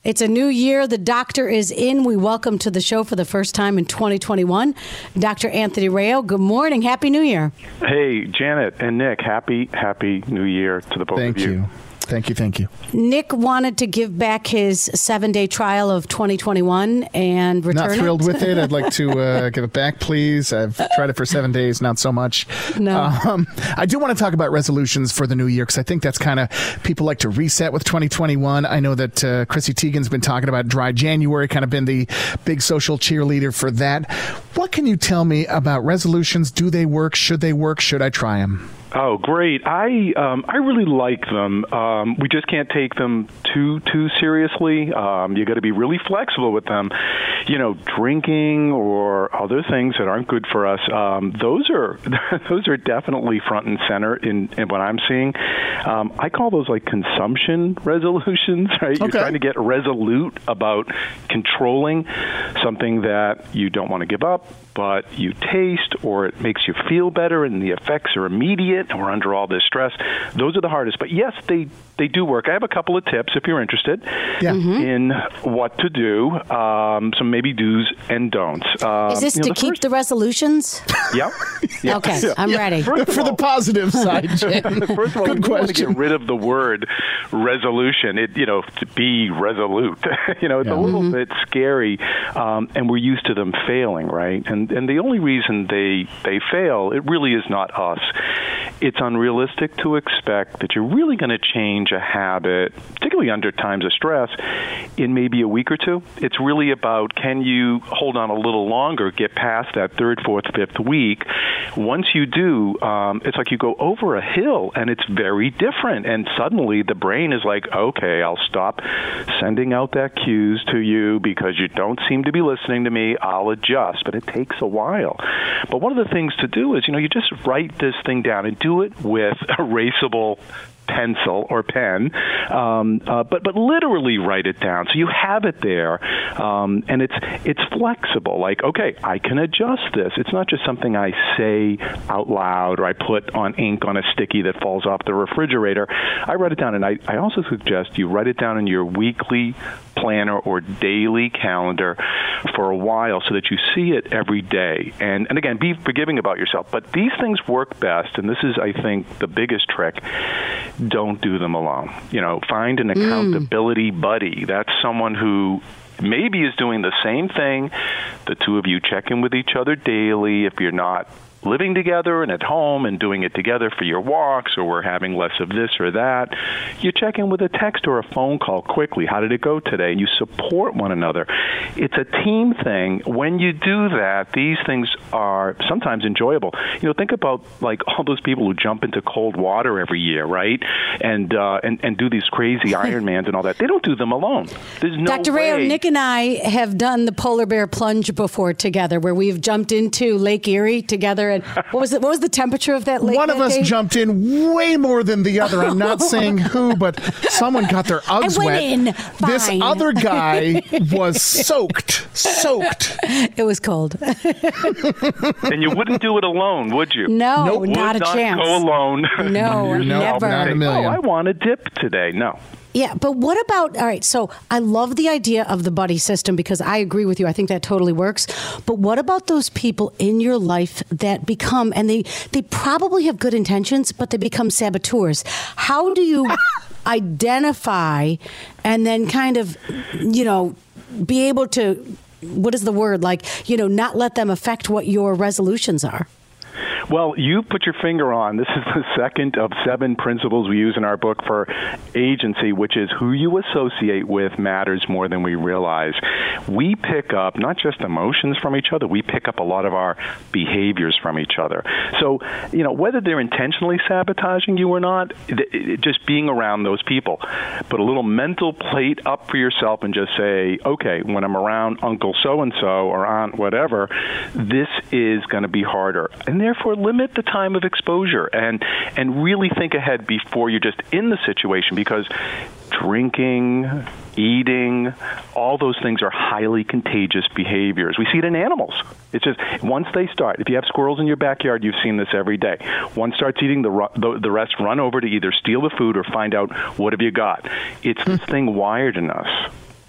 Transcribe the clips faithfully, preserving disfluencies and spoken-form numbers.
It's a new year. The doctor is in. We welcome to the show for the first time in twenty twenty-one, Doctor Anthony Rayo. Good morning. Happy New Year. Hey, Janet and Nick. Happy, happy New Year to the both Thank of you. you. Thank you. Thank you. Nick wanted to give back his seven-day trial of twenty twenty-one and return Not thrilled it. with it. I'd like to uh, give it back, please. I've tried it for seven days, not so much. No. Um, I do want to talk about resolutions for the new year because I think that's kind of, people like to reset with twenty twenty-one. I know that uh, Chrissy Teigen's been talking about Dry January, kind of been the big social cheerleader for that. What can you tell me about resolutions? Do they work? Should they work? Should I try them? Oh, great. I um, I really like them. Um, we just can't take them too, too seriously. Um, you got to be really flexible with them. You know, drinking or other things that aren't good for us, um, those are those are definitely front and center in, in what I'm seeing. Um, I call those like consumption resolutions, right? You're Okay. trying to get resolute about controlling something that you don't want to give up, but you taste or it makes you feel better and the effects are immediate and we're under all this stress. Those are the hardest. But yes, they, they do work. I have a couple of tips if you're interested Yeah. in what to do, um, some maybe do's and don'ts. Um, Is this you know, to the keep first, the resolutions? Yep. Yep. Okay, Yeah. I'm ready. First of For the all- positive side, Jen. First of all, Good we want to question. get rid of the word resolution. It, you know, to be resolute. you know, it's Yeah. a little bit scary, um, and we're used to them failing, right? And and the only reason they they fail, it really is not us. It's unrealistic to expect that you're really going to change a habit, particularly under times of stress, in maybe a week or two. It's really about, can you hold on a little longer, get past that third, fourth, fifth week. Once you do, um, it's like you go over a hill, and it's very different. And suddenly the brain is like, okay, I'll stop sending out that cues to you because you don't seem to be listening to me. I'll adjust. But it takes a while. But one of the things to do is, you know, you just write this thing down and do it with erasable pencil or pen, um, uh, but but literally write it down so you have it there, um, and it's it's flexible. Like, okay, I can adjust this. It's not just something I say out loud or I put on ink on a sticky that falls off the refrigerator. I write it down, and I, I also suggest you write it down in your weekly planner or daily calendar for a while so that you see it every day. And and again, be forgiving about yourself. But these things work best, and this is, I think, the biggest trick. Don't do them alone. You know, find an accountability mm. buddy. That's someone who maybe is doing the same thing. The two of you check in with each other daily. If you're not living together and at home and doing it together for your walks, or we're having less of this or that, you check in with a text or a phone call quickly. How did it go today? And you support one another. It's a team thing. When you do that, these things are sometimes enjoyable. You know, think about like all those people who jump into cold water every year, right? And uh, and, and do these crazy Ironmans and all that. They don't do them alone. There's no Doctor way. Rayo, Nick and I have done the polar bear plunge before together, where we've jumped into Lake Erie together. And what was it? What was the temperature of that lake? One of that us day? jumped in way more than the other. I'm not saying who, but someone got their Uggs I went wet. in. This Fine. other guy was soaked. Soaked. It was cold. And you wouldn't do it alone, would you? No, Nope. not Would a not chance. go alone. No, No, never. not a million. Oh, I want a dip today. No. Yeah, but what about, all right, so I love the idea of the buddy system because I agree with you. I think that totally works. But what about those people in your life that become, and they, they probably have good intentions, but they become saboteurs? How do you identify and then kind of, you know, be able to, what is the word, like, you know, not let them affect what your resolutions are? Well, you put your finger on, this is the second of seven principles we use in our book for agency, which is who you associate with matters more than we realize. We pick up not just emotions from each other, we pick up a lot of our behaviors from each other. So, you know, whether they're intentionally sabotaging you or not, just being around those people, put a little mental plate up for yourself and just say, okay, when I'm around Uncle so-and-so or Aunt whatever, this is going to be harder. And therefore, limit the time of exposure and and really think ahead before you're just in the situation, because drinking, eating, all those things are highly contagious behaviors. We see it in animals. It's just once they start, if you have squirrels in your backyard, you've seen this every day. One starts eating, the the, the rest run over to either steal the food or find out what have you got. It's this thing wired in us.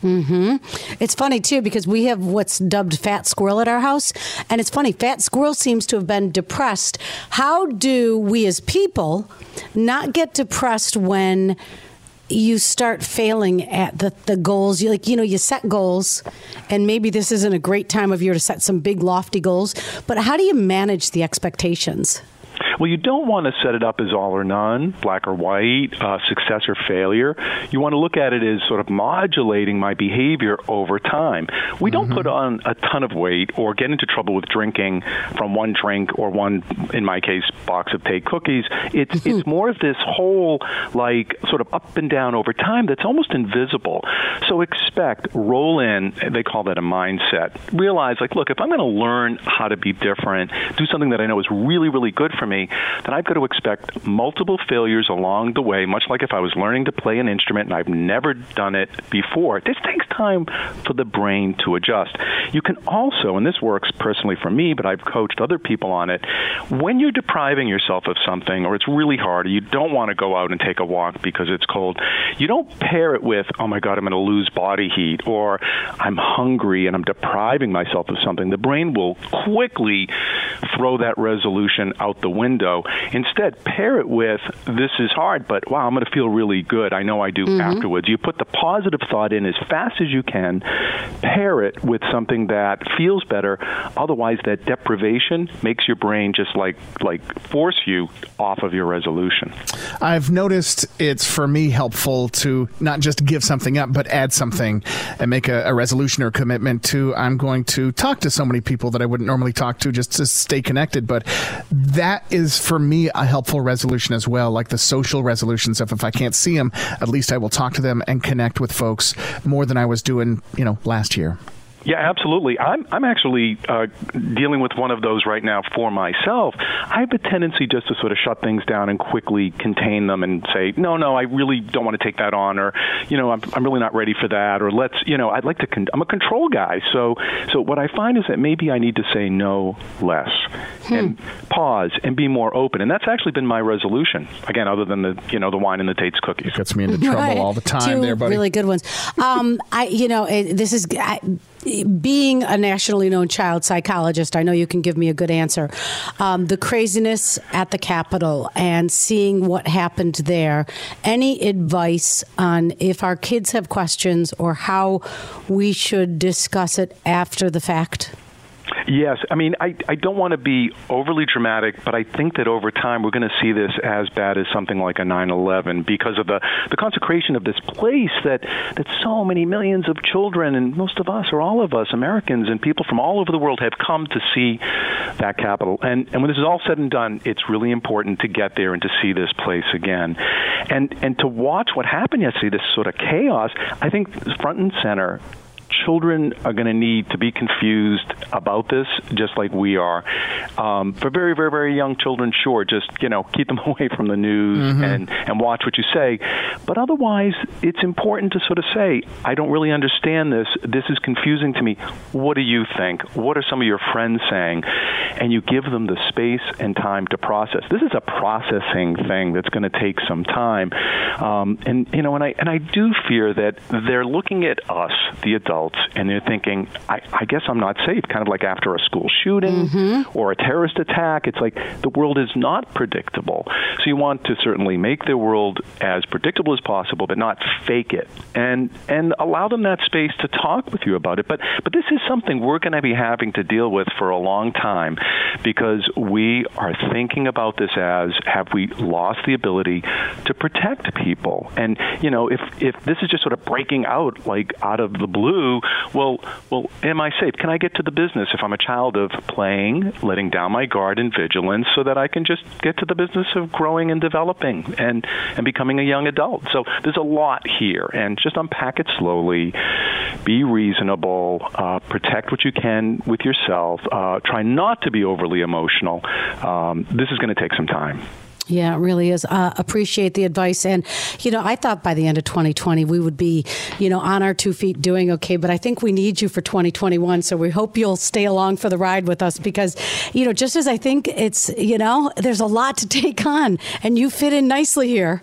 Mm-hmm. It's funny, too, because we have what's dubbed fat squirrel at our house. And it's funny, fat squirrel seems to have been depressed. How do we as people not get depressed when you start failing at the, the goals? You like, you know, you set goals, and maybe this isn't a great time of year to set some big, lofty goals. But how do you manage the expectations? Well, you don't want to set it up as all or none, black or white, uh, success or failure. You want to look at it as sort of modulating my behavior over time. We don't mm-hmm. put on a ton of weight or get into trouble with drinking from one drink or one, in my case, box of Take cookies. It's mm-hmm. it's more of this whole, like, sort of up and down over time that's almost invisible. So expect, roll in, they call that a mindset. Realize, like, look, if I'm going to learn how to be different, do something that I know is really, really good for me, then I've got to expect multiple failures along the way, much like if I was learning to play an instrument and I've never done it before. This takes time for the brain to adjust. You can also, and this works personally for me, but I've coached other people on it, when you're depriving yourself of something or it's really hard or you don't want to go out and take a walk because it's cold, you don't pair it with, oh my God, I'm going to lose body heat, or I'm hungry and I'm depriving myself of something. The brain will quickly throw that resolution out the window. Instead, pair it with, this is hard, but wow, I'm going to feel really good. I know I do mm-hmm. afterwards. You put the positive thought in as fast as you can, pair it with something that feels better. Otherwise, that deprivation makes your brain just like like force you off of your resolution. I've noticed it's, for me, helpful to not just give something up, but add something and make a, a resolution or commitment to, I'm going to talk to so many people that I wouldn't normally talk to just to stay connected. But that is, for me, a helpful resolution as well, like the social resolutions of, if I can't see them, at least I will talk to them and connect with folks more than I was doing, you know, last year. Yeah, absolutely. I'm I'm actually uh, dealing with one of those right now for myself. I have a tendency just to sort of shut things down and quickly contain them and say, no, no, I really don't want to take that on, or, you know, I'm I'm really not ready for that, or let's, you know, I'd like to. Con- I'm a control guy, so so what I find is that maybe I need to say no less hmm. and pause and be more open, and that's actually been my resolution. Again, other than the you know the wine and the Tate's cookies. It gets me into trouble right. all the time. Two there, buddy. Really good ones. Um, I you know it, this is. I, Being a nationally known child psychologist, I know you can give me a good answer. Um, the craziness at the Capitol and seeing what happened there, any advice on if our kids have questions or how we should discuss it after the fact? Yes. I mean, I, I don't want to be overly dramatic, but I think that over time we're going to see this as bad as something like a nine eleven because of the, the consecration of this place that, that so many millions of children, and most of us, or all of us, Americans and people from all over the world have come to see that Capitol. And, and when this is all said and done, it's really important to get there and to see this place again. And, and to watch what happened yesterday, this sort of chaos, I think front and center, children are going to need to be confused about this, just like we are. Um, for very, very, very young children, sure, just, you know, keep them away from the news mm-hmm. and, and watch what you say. But otherwise, it's important to sort of say, I don't really understand this. This is confusing to me. What do you think? What are some of your friends saying? And you give them the space and time to process. This is a processing thing that's going to take some time. Um, and, you know, and I, and I do fear that they're looking at us, the adults, and they're thinking, I, I guess I'm not safe, kind of like after a school shooting mm-hmm. or a terrorist attack. It's like the world is not predictable. So you want to certainly make the world as predictable as possible, but not fake it, and and allow them that space to talk with you about it. But but this is something we're going to be having to deal with for a long time, because we are thinking about this as, have we lost the ability to protect people? And, you know, if, if this is just sort of breaking out, like out of the blue, well, well, am I safe? Can I get to the business if I'm a child of playing, letting down my guard and vigilance so that I can just get to the business of growing and developing and, and becoming a young adult? So there's a lot here, and just unpack it slowly. Be reasonable. Uh, protect what you can with yourself. Uh, try not to be overly emotional. Um, this is going to take some time. Yeah, it really is. Uh, appreciate the advice. And, you know, I thought by the end of twenty twenty, we would be, you know, on our two feet doing okay. But I think we need you for twenty twenty-one. So we hope you'll stay along for the ride with us because, you know, just as I think it's, you know, there's a lot to take on and you fit in nicely here.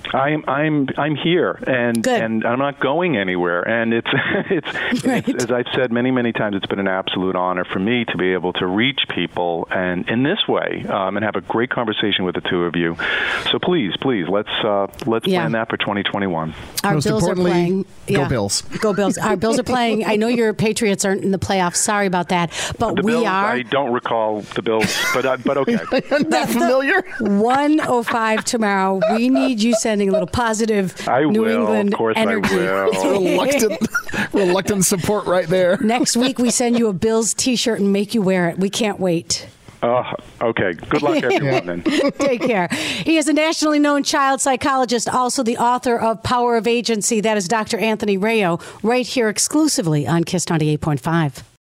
I'm I'm I'm here, and Good. and I'm not going anywhere. And it's it's, right. it's as I've said many many times, it's been an absolute honor for me to be able to reach people and in this way um, and have a great conversation with the two of you. So please, please let's uh, let's Yeah. plan that for twenty twenty-one. Our Most Bills are importantly, playing. go Yeah. Bills. Go Bills. Our Bills are playing. I know your Patriots aren't in the playoffs. Sorry about that, but The we Bills, are. I don't recall the Bills, but uh, but okay. Not familiar? one oh five tomorrow. We need you sending a little positive I New will. England Of course I energy. will. reluctant, reluctant support right there. Next week, we send you a Bills T-shirt and make you wear it. We can't wait. Uh, okay. Good luck, everyone. Then. Take care. He is a nationally known child psychologist, also the author of Power of Agency. That is Doctor Anthony Rayo, right here exclusively on Kiss ninety-eight point five.